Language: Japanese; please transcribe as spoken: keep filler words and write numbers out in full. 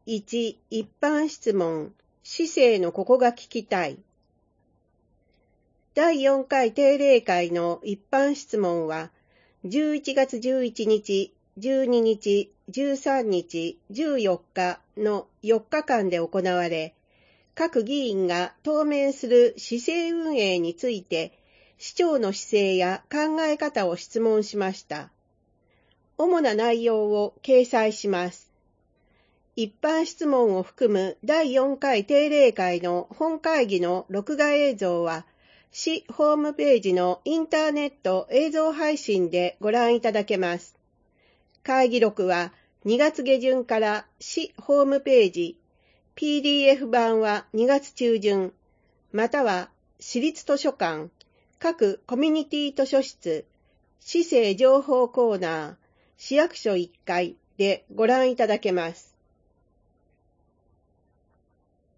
いち、一般質問、市政のここが聞きたい。だいよんかい定例会の一般質問は、じゅういちがつじゅういちにち、じゅうににち、じゅうさんにち、じゅうよっかのよっかかんで行われ、各議員が当面する市政運営について、市長の姿勢や考え方を質問しました。主な内容を掲載します。一般質問を含むだいよんかい定例会の本会議の録画映像は、市ホームページのインターネット映像配信でご覧いただけます。会議録はにがつげじゅんから市ホームページ、ピーディーエフ 版はにがつちゅうじゅん、または市立図書館、各コミュニティ図書室、市政情報コーナー、市役所いっかいでご覧いただけます。